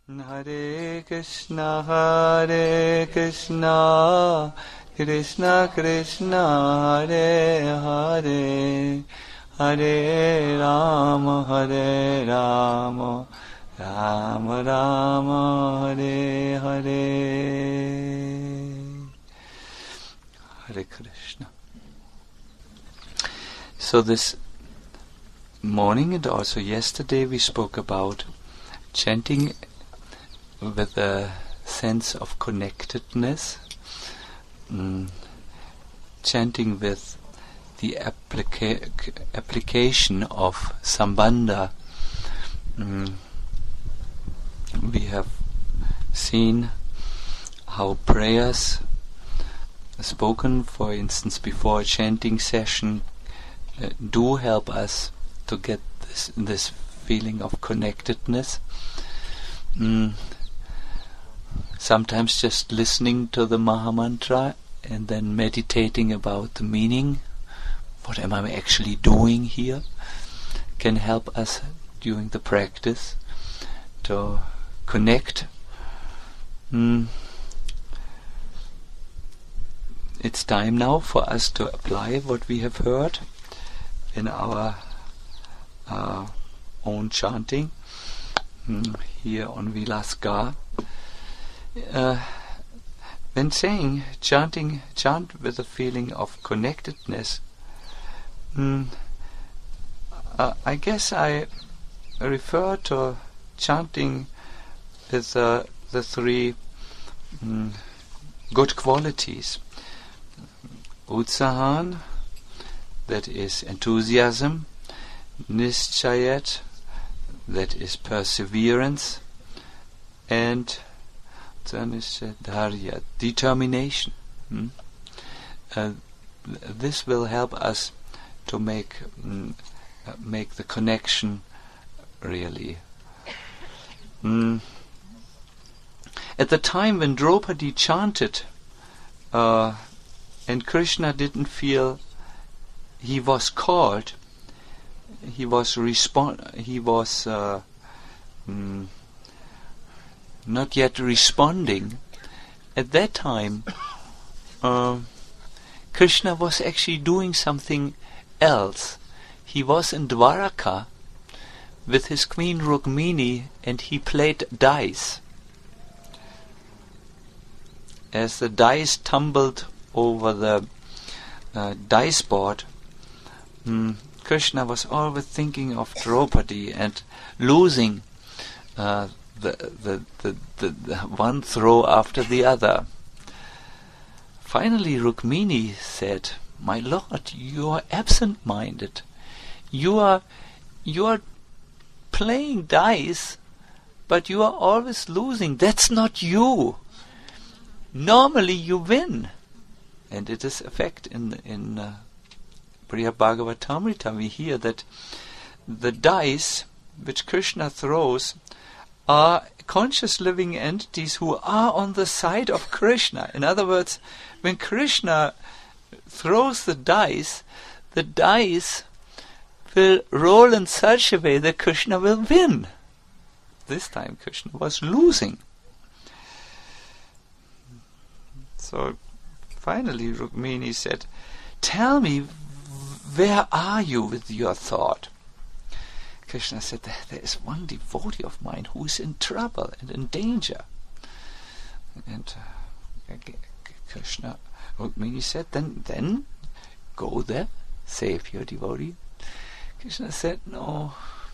Hare Krishna, Krishna Krishna, Hare Hare, Hare Rama, Rama Rama, Hare Hare. Hare Krishna. So this morning and also yesterday we spoke about chanting with a sense of connectedness, chanting with the application of Sambandha. We have seen how prayers spoken, for instance, before a chanting session, do help us to get this feeling of connectedness. Sometimes just listening to the Mahamantra and then meditating about the meaning, what am I actually doing here, can help us during the practice to connect. It's time now for us to apply what we have heard in our own chanting here on Vilaska. When saying chant with a feeling of connectedness, I guess I refer to chanting with the three good qualities. Utsahan, that is enthusiasm; Nischayat, that is perseverance; and Dharya, determination. This will help us to make the connection really. At the time when Draupadi chanted, and Krishna didn't feel he was called, he was not yet responding. At that time, Krishna was actually doing something else. He was in Dwaraka with his queen Rukmini, and he played dice. As the dice tumbled over the dice board, Krishna was always thinking of Draupadi and losing the one throw after the other. Finally, Rukmini said, "My lord, you are absent-minded. You are playing dice, but you are always losing. That's not you. Normally you win." And it is a fact in Brihad Bhagavatamrita. We hear that the dice which Krishna throws are conscious living entities who are on the side of Krishna. In other words, when Krishna throws the dice will roll in such a way that Krishna will win. This time Krishna was losing. So finally Rukmini said, "Tell me, where are you with your thought?" Krishna said, "There is one devotee of mine who is in trouble and in danger." And Rukmini said, then go there, save your devotee. Krishna said, no,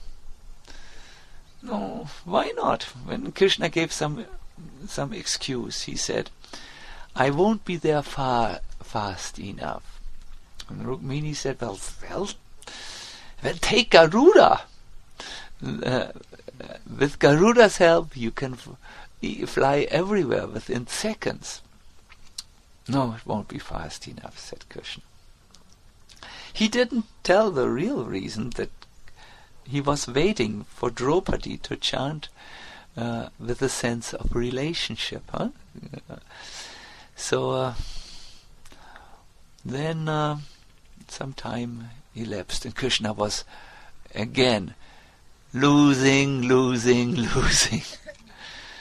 why not? When Krishna gave some excuse, he said, "I won't be there fast enough." And Rukmini said, well, take Garuda. With Garuda's help, you can fly everywhere within seconds. "No, it won't be fast enough," said Krishna. He didn't tell the real reason, that he was waiting for Draupadi to chant with a sense of relationship. So then some time elapsed, and Krishna was again losing.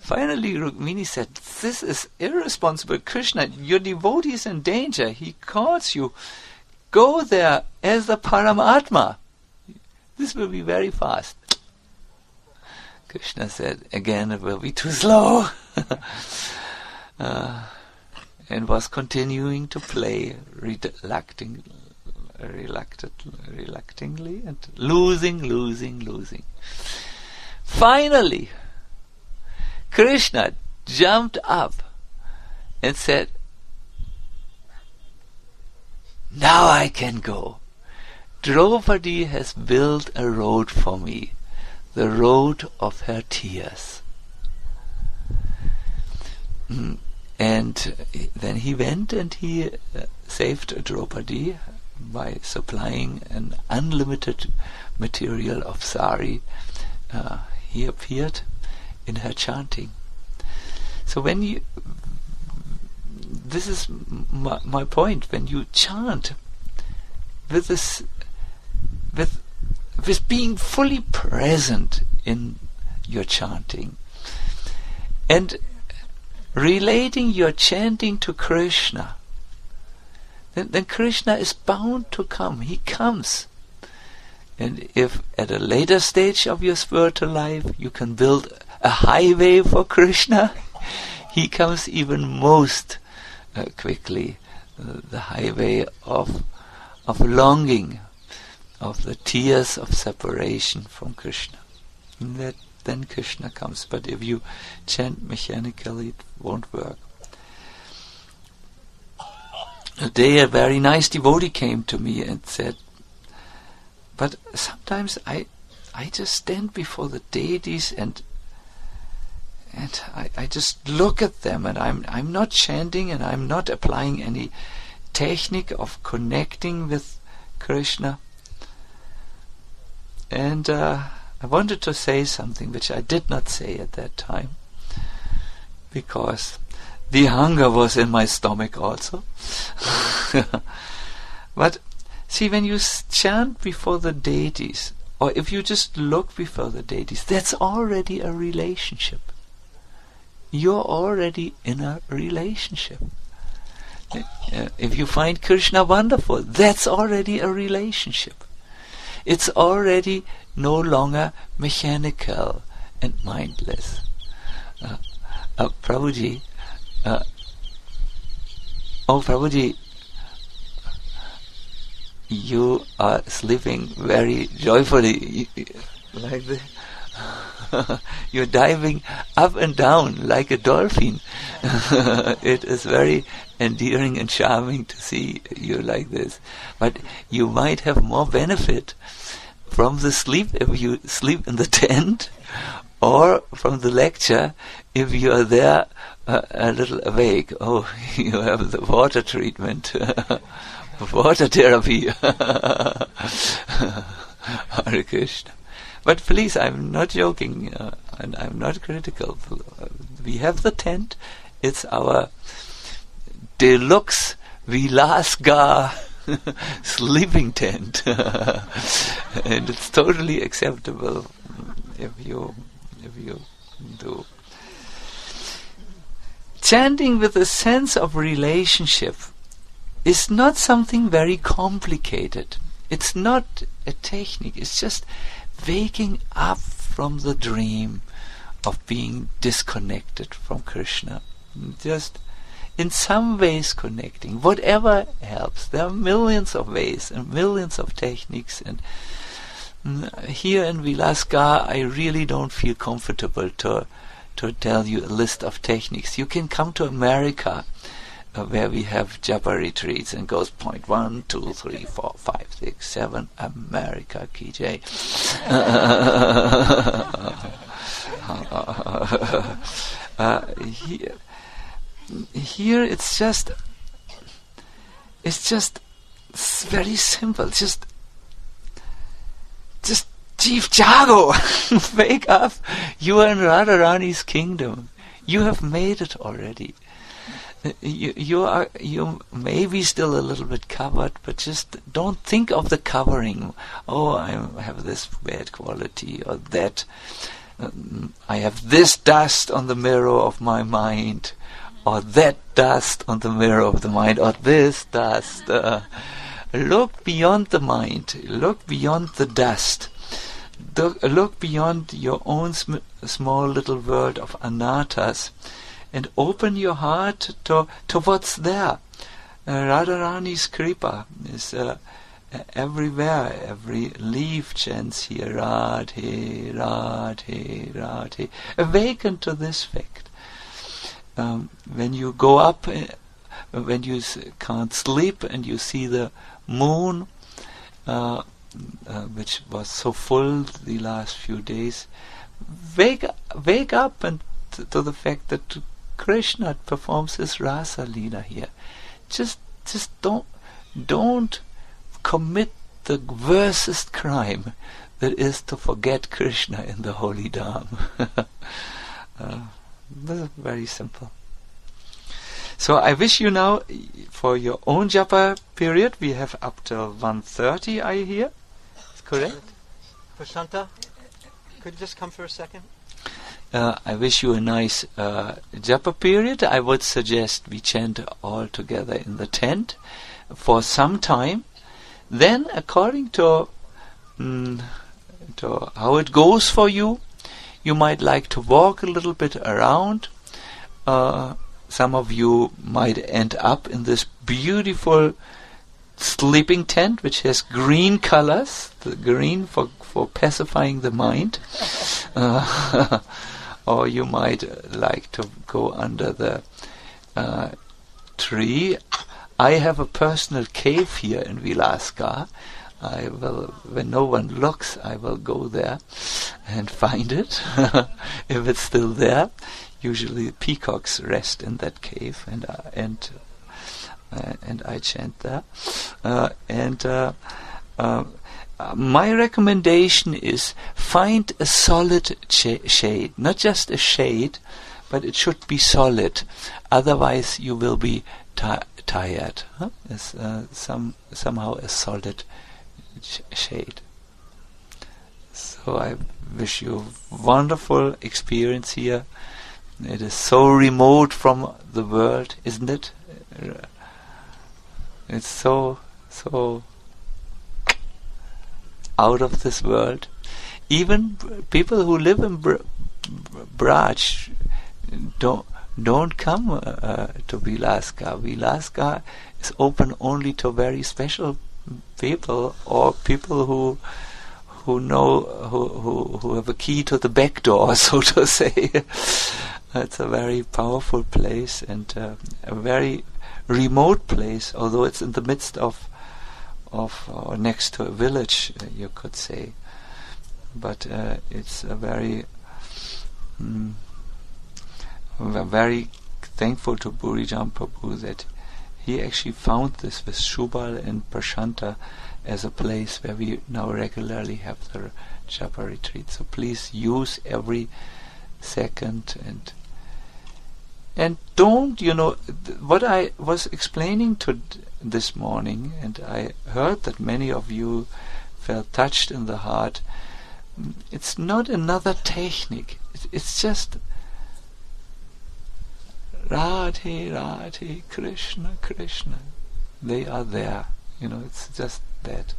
Finally, Rukmini said, "This is irresponsible. Krishna, your devotee is in danger. He calls you. Go there as the Paramatma. This will be very fast." Krishna said, "Again, it will be too slow." And was continuing to play reluctantly and losing. Finally, Krishna jumped up and said, "Now I can go. Draupadi has built a road for me, the road of her tears." And then he went and he saved Draupadi by supplying an unlimited material of sari. He appeared in her chanting. So when you, this is my point, when you chant with this, with being fully present in your chanting and relating your chanting to Krishna, then Krishna is bound to come. He comes. And if at a later stage of your spiritual life you can build a highway for Krishna, he comes even most quickly. The highway of longing, of the tears of separation from Krishna. And then Krishna comes. But if you chant mechanically, it won't work. A day a very nice devotee came to me and said, "But sometimes I just stand before the deities and I just look at them, and I'm not chanting and I'm not applying any technique of connecting with Krishna." And I wanted to say something which I did not say at that time, because the hunger was in my stomach also. But see, when you chant before the deities, or if you just look before the deities, that's already a relationship. You're already in a relationship. If you find Krishna wonderful, that's already a relationship. It's already no longer mechanical and mindless. Prabhuji, Prabhuji, you are sleeping very joyfully, like this. You're diving up and down like a dolphin. It is very endearing and charming to see you like this. But you might have more benefit from the sleep if you sleep in the tent, or from the lecture if you are there a little awake. Oh, you have the water treatment, water therapy. Hare Krishna. But please, I'm not joking, and I'm not critical. We have the tent. It's our deluxe Vilasgar sleeping tent, and it's totally acceptable if you do. Chanting with a sense of relationship is not something very complicated. It's not a technique. It's just waking up from the dream of being disconnected from Krishna. Just in some ways connecting. Whatever helps. There are millions of ways and millions of techniques. And here in Vilasgar, I really don't feel comfortable to tell you a list of techniques. You can come to America, where we have japa retreats, and goes point 1, 2, 3, 4, 5, 6, 7. America, ki jai. Here it's just very simple. Just Chief Jago, wake up! You are in Radharani's kingdom. You have made it already. You may be still a little bit covered, but just don't think of the covering. Oh, I have this bad quality or that. I have this dust on the mirror of my mind, or that dust on the mirror of the mind, or this dust. Look beyond the mind. Look beyond the dust. Look beyond your own small little world of anarthas, and open your heart to what's there. Radharani's kripa is everywhere. Every leaf chants here, Radhe, Radhe, Radhe. Awaken to this fact. When you go up, when you can't sleep and you see the moon, which was so full the last few days, wake up and to the fact that Krishna performs his Rasa Leela here. Just don't commit the worstest crime, that is to forget Krishna in the holy Dham. Very simple. So I wish you now, for your own japa period, we have up till 1:30, I hear. Is correct? Prashanta, could you just come for a second? I wish you a nice japa period. I would suggest we chant all together in the tent for some time. Then, according to how it goes for you, you might like to walk a little bit around. Some of you might end up in this beautiful sleeping tent which has green colors, the green for pacifying the mind. Or you might like to go under the tree. I have a personal cave here in Vilaska. I will, when no one looks, I will go there and find it, if it's still there. Usually peacocks rest in that cave, and I chant there. My recommendation is find a solid shade, not just a shade, but it should be solid. Otherwise, you will be tired. It's somehow a solid shade. So I wish you a wonderful experience here. It is so remote from the world, isn't it? It's so out of this world. Even people who live in Braj don't come to Vilaska. Vilaska is open only to very special people, or people who know who have a key to the back door, so to say. It's a very powerful place, and a very remote place, although it's in the midst of or next to a village, you could say. But it's a very we're very thankful to Burijan Prabhu that he actually found this with Shubal and Prashanta as a place where we now regularly have the japa retreat. So please use every second, and don't, what I was explaining to this morning, and I heard that many of you felt touched in the heart. It's not another technique. It's just Radhe, Radhe, Krishna, Krishna. They are there. It's just that.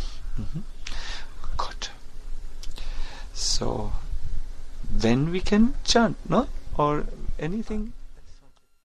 Good. So then we can chant, no? Or anything?